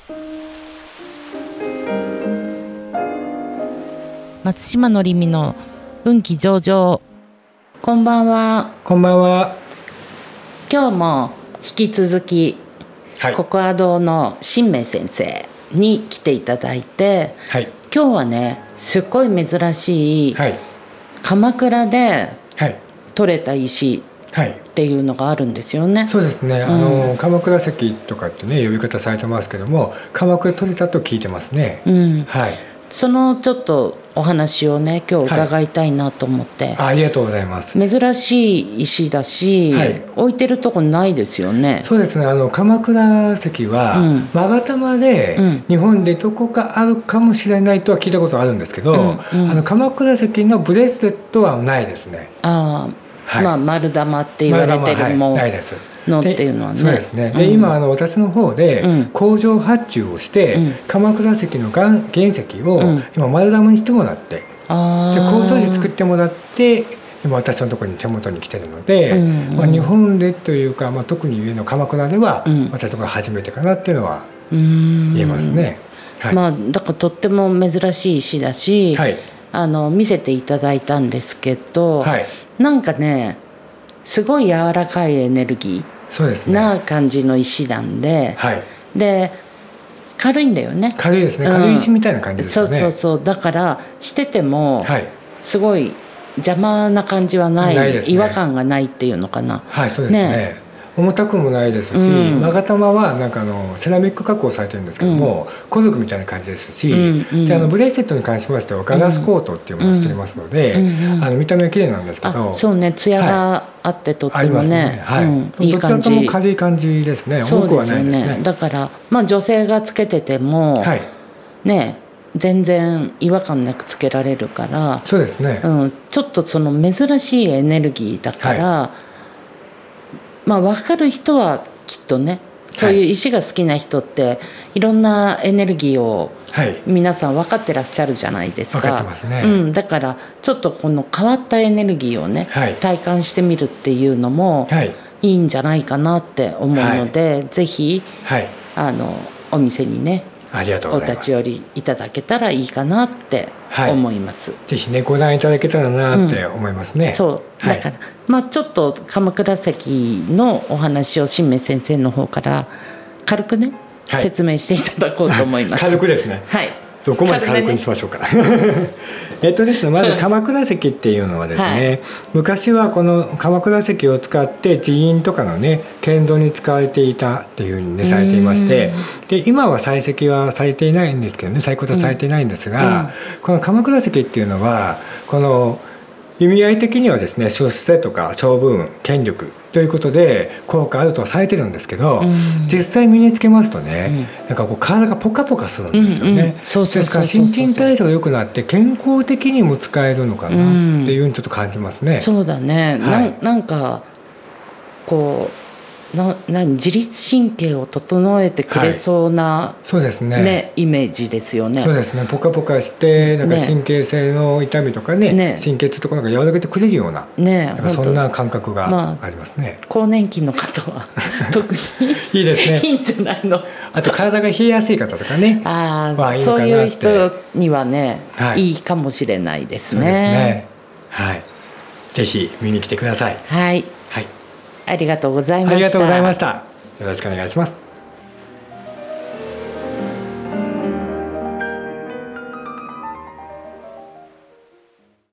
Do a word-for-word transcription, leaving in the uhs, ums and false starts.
松島のりみの運気上々。こんばんは。 こんばんは。 今日も引き続き、 はい、 ココア堂の新明先生に来ていただいて、 はい、 今日はねすっごい珍しい、はい、鎌倉で取れた石っていうのがあるんですよね。はい、 そうですね、うん、あの鎌倉石とかってね呼び方されてますけども、鎌倉で取れたと聞いてますね。うん、はい、 そのちょっとお話をね今日伺いたいなと思って、はい、 あ, ありがとうございます。 珍しい石だし、はい、置いてるとこないですよね。 そうですね、あの鎌倉石は勾玉で日本でどこかあるかもしれないとは聞いたことあるんですけど、うんうん、あの鎌倉石のブレスレットはないですね。 あ、はい、まあ丸玉って言われてるもの、はい、ないですのっていうのはね。 そうですね。で、うん、今あの私の方で工場発注をして、うん、鎌倉石の原石を今丸玉にしてもらって、うん、で工場で作ってもらって今私のところに手元に来てるので、うんうん、まあ、日本でというか、まあ、特に上の鎌倉では私のが初めてかなっていうのは言えますね。 はい、まあ、だからとっても珍しい石だし、はい、あの見せていただいたんですけど、はい、なんかねすごい柔らかいエネルギーそうですね、な感じの石なんで、はい、で軽いんだよね。 軽いですね、軽い石みたいな感じですよね。 そうそうそう、だからしててもすごい邪魔な感じはない、ないですね、違和感がないっていうのかな。 はい、そうですね。ね、重たくもないですし、うん、勾玉はなんかあのセラミック加工されてるんですけども、うん、金属みたいな感じですし、うんうん、であのブレスレットに関しましてはガラスコートっていうものをしていますので、うんうん、あの見た目は綺麗なんですけど、 そうね、艶があってとってもね、 はい、うん、いい感じ。どちらとも軽い感じですね。重くはないですね。そうですよね。 だからまあ女性がつけてても、はい、ね全然違和感なくつけられるから、 そうですね、 うん、ちょっとその珍しいエネルギーだから、はい、まあ分かる人はきっとね、そういう石が好きな人っていろんなエネルギーを皆さん分かってらっしゃるじゃないですか。 分かってますね。 うん、だからちょっとこの変わったエネルギーをね、はい、体感してみるっていうのもいいんじゃないかなって思うので、はい、ぜひ、はい、あのお店にねありがとうございます。 お立ち寄りいただけたらいいかなって思います。 はい、ぜひねご覧いただけたらなって思いますね。うん、 そうだから、はい、まあちょっと鎌倉石のお話を新明先生の方から軽くね、はい、説明していただこうと思います。 軽くですね。 はい。 どこまで軽くにしましょうか。えっとですね、まず鎌倉石っていうのはですね、はい、昔はこの鎌倉石を使って寺院とかのね建造に使われていたっていうふうにねされていまして、で今は採石はされていないんですけどね、採掘はされていないんですが、うん、この鎌倉石っていうのはこの意味合い的にはですね、出世とか勝負運、権力ということで効果あるとはされてるんですけど、うん、実際身につけますとね、うん、なんかこう体がポカポカするんですよね。ですから新陳代謝が良くなって健康的にも使えるのかなっていうふうにちょっと感じますね。うん、 そうだね。はい、な, なんかこうなな自律神経を整えてくれそうな、はい、そうですね、ね、イメージですよね。 そうですね、ポカポカしてなんか神経性の痛みとか ね, ね神経痛とかなんか和らげてくれるような、ね、なんかそんな感覚がありますね。 まあ、更年期の方は特にいいですね。 いいんじゃないの。 あと体が冷えやすい方とかね、 あ、まあ、いいのかなって、そういう人にはね、はい、いいかもしれないですね。そうですね、はい、 ぜひ見に来てください。 はい、 はい、 ありがとうございました。 ありがとうございました。よろしくお願いします。